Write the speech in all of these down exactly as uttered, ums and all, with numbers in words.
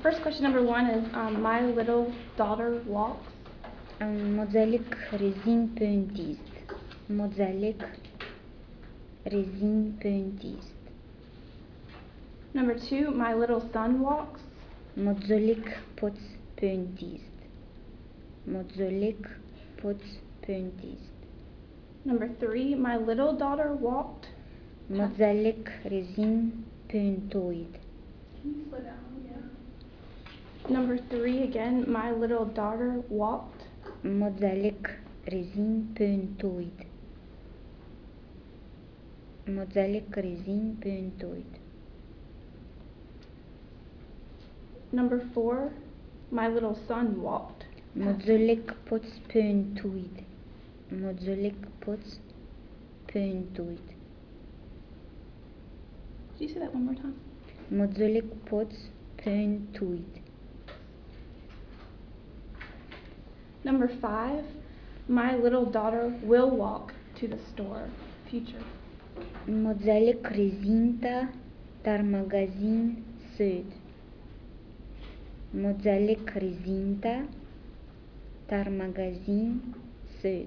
first question number one is um, my little daughter walks. Mozalik rezin pöntist. Mozalik rezin pöntist. Number two, my little son walks. Mozolik pots pöntist. Mozolik pots pöntist. Number three, my little daughter walked. Mozalik rezin pöntoid. Can you slow down? Yeah. Number three again, my little daughter walked. Mozalik rezin pöntoid. Mozalik rezin pöntoid. Number four, my little son walked. Mozolik pots pöntoid. Mozolik pots pöntoid. Could you say that one more time? Mozolik pots pöntoid. Number five, my little daughter will walk to the store. Future. Mozolik rezinta dar magazin söd. Mozolik rezinta dar magazin söd.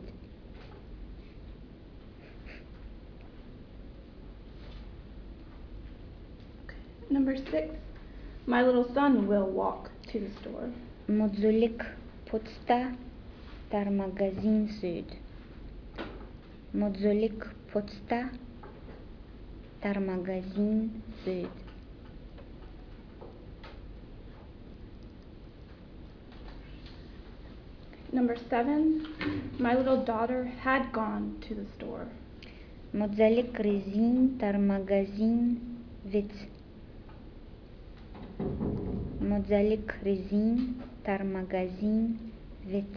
Number six, my little son will walk to the store. Mozolik potsta dar magazin söd. Mozolik potsta dar magazin söd. Number seven, my little daughter had gone to the store. Mozolik rezin dar magazin vit. Mozolik rezin dar magazin vit.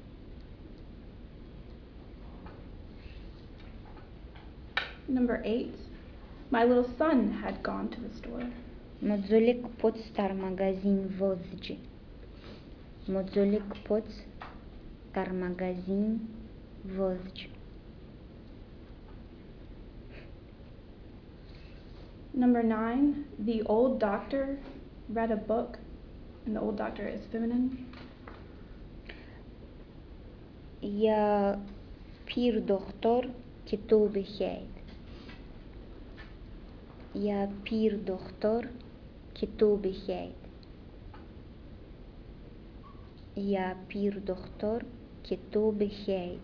Number eight, my little son had gone to the store. Mozolik pots dar magazin vozge. Mozolik pots dar magazin vozge. Number nine, the old doctor read a book, and the old doctor is feminine. Ya pir doktor kitob khayd. Ya pir doktor kitob khayd. Ya pir doktor kitob khayd.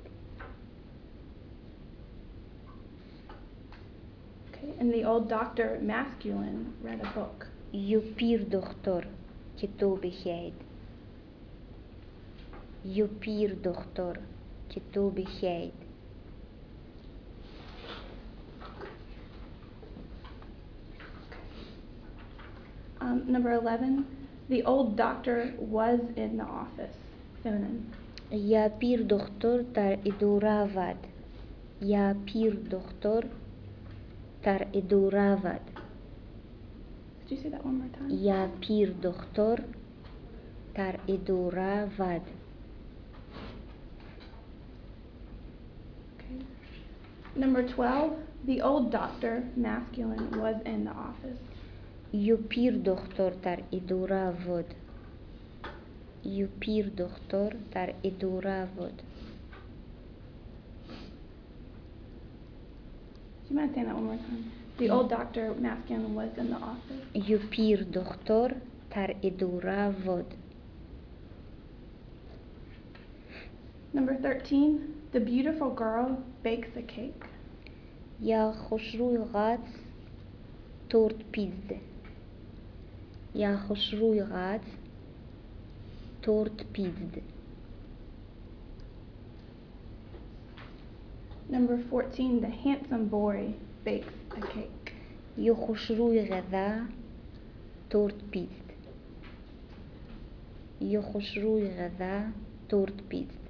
Okay, and the old doctor, masculine, read a book. Ju pir doktor kitob khayd. Ju pir doktor kitob khayd. Um, number eleven, the old doctor was in the office, feminine. Ya pir doktor dar idora vad. Ya pir doktor dar idora vad. Could you say that one more time? Ya pir doktor dar idora vad. Okay. Number twelve, the old doctor, masculine, was in the office. Ju pir doktor dar idora vod. Ju pir doktor dar idora vod. Do you mind saying that one more time? The old doctor, masculine, was in the office. Ju pir doktor dar idora vod. Number thirteen, the beautiful girl bakes a cake. Ya خوشروی غاز تورت پیزده. Ya خوشروی غاز تورت پیزده. Number fourteen, the handsome boy bakes a cake. Ju خوشروی غذا تورت پیزده. Ju خوشروی غذا تورت پیزده.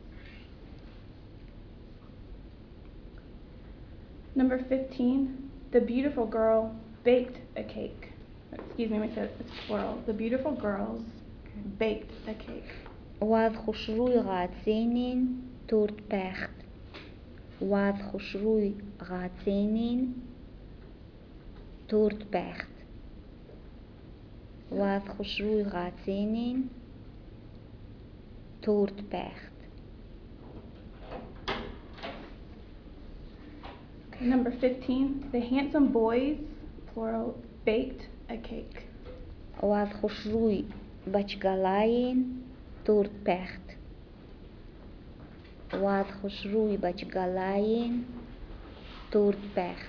Number fifteen, the beautiful girl baked a cake. Excuse me, let me say it's plural. The beautiful girls baked a cake. Wad خوشروی غاتسینین تورت پخت. Wad خوشروی غاتسینین تورت پخت. Wad khushrui ghatsenin toort pecht. Okay, number fifteen, the handsome boys, plural, baked a cake. Wad khushrui bachgalayin toort pecht. Wad khushrui bachgalayin toort pecht.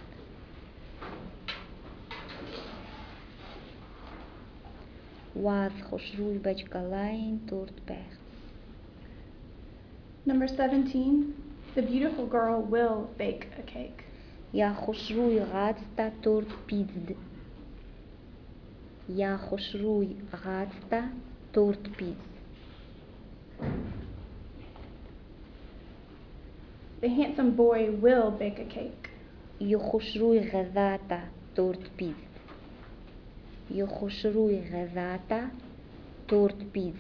Wad khushrui bachgalayin toort pecht. Number seventeen, the beautiful girl will bake a cake. Ya khushrui ghatsta toort pizd. Ya khushrui ghatsta toort pizd. The handsome boy will bake a cake. Yo khushrui ghadata toort pizd. Yo khushrui ghadata toort pizd.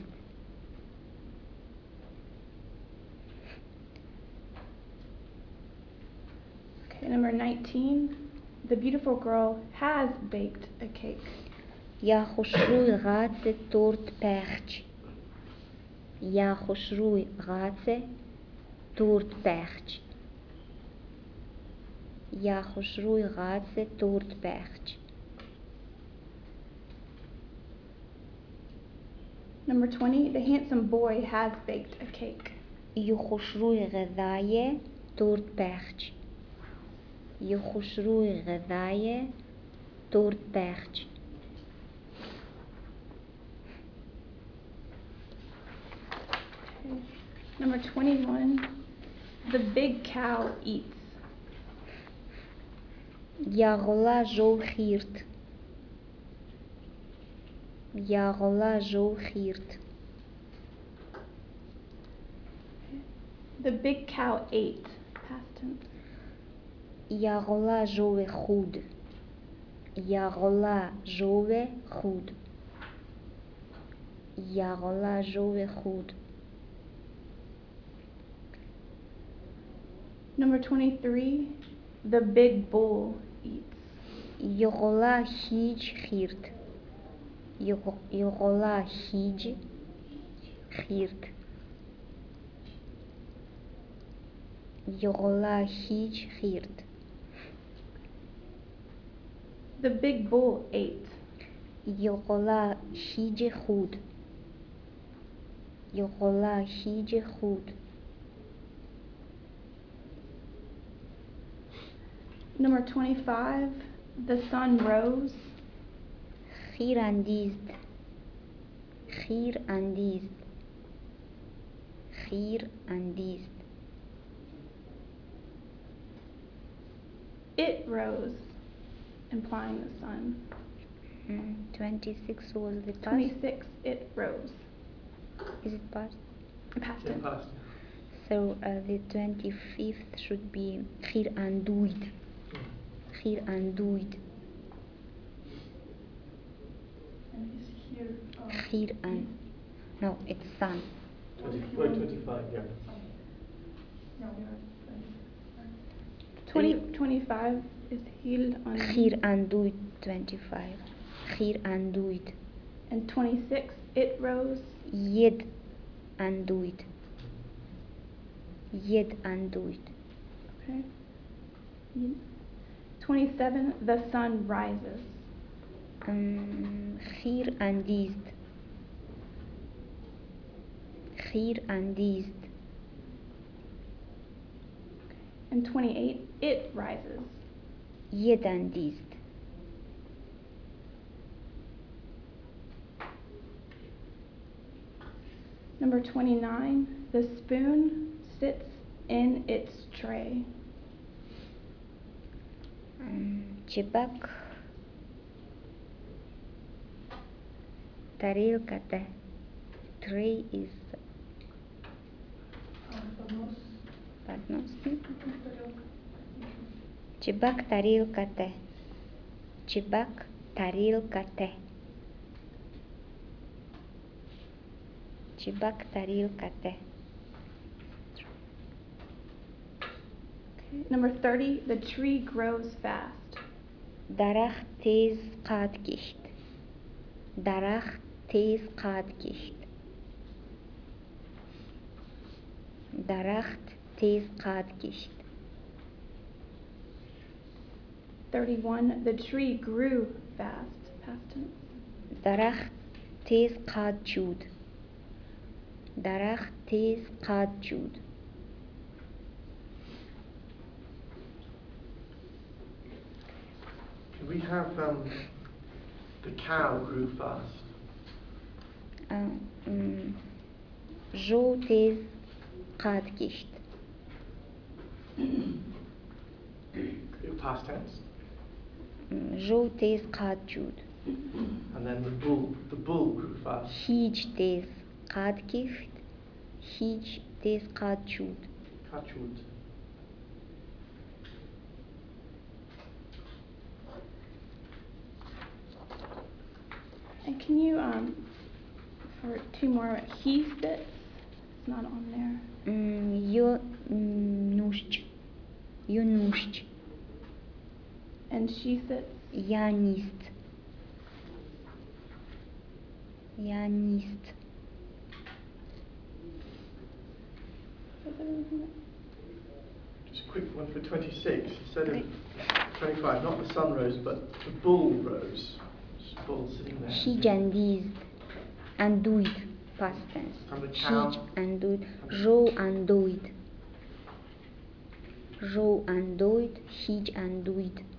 Okay, number nineteen, the beautiful girl has baked a cake. Ya khushrui ghatse toort pecht. Ya khushrui ghatse toort pecht. Ya khushrui ghatse toort pecht. Number twenty, the handsome boy has baked a cake. Yo khushrui ghadaye toort pecht. Yo khushrui ghadaye toort pecht. Okay. Number twenty-one, the big cow eats. Ya ghola jo khirt. Ya ghola jo khirt. The big cow ate, past tense. Ya ghola jove khud. Ya ghola jove khud. Ya ghola jove khud. Number twenty-three, the big bull eats. Yo ghola hij khirt. Yo ghola hij khirt. Yo ghola hij khirt. The big bull ate. Yo ghola hij khud. Yo ghola hij khud. Number twenty-five, the sun rose. Khir andizd. Khir andizd. Khir andizd. It rose, implying the sun. Mm, twenty-six was the past. twenty-six, it rose. Is it past? Past tense. Past. So uh, the twenty-fifth should be khir anduid. Khir anduid. And is here. Uh, Khir and no, it's sun. Twenty, wait, twenty-five, yeah. no, we are twenty-six. twenty, twenty-five is hil on. Khir anduid twenty-five. Khir anduid. And twenty-six, it rose. Yed anduid. Yed anduid. Okay. twenty-seven, the sun rises. Um, khir andizd. Khir andizd. And twenty-eight, it rises. Yed andizd. Number twenty-nine, the spoon sits in its tray. Um, Chibak. Тарелката. Tray is Поднос. поднос. Тарелка. Чебак тарелката. Чебак тарелката. Чебак тарелката. Okay. Number thirty, the tree grows fast. Дарах тез qad кишт. درخت تیز قد کشید. درخت تیز قد کشید. thirty-one. The tree grew fast. Past tense. درخت تیز قد شد. درخت تیز قد شد. Can we have um, the cow grew fast? ام، ام، جو تیز قد کشید. Past tense. ام، جو تیز قد شد. And then the bull, the bull grew fast. هیچ تیز قد کشید. هیچ تیز قد شد. Kachud. And can you, um, for two more, he sits, it's not on there. ام، یو نوشت. یو نوشت. And she sits. یا نیست. یا نیست. That's everything that- Just a quick one for twenty-six. Instead of twenty-five, not the sun rose, but the bull rose. Just a bull sitting there. She gandized andouid past tense. And the She cow? andouid. Jo andouid. Jo andouid. He andouid.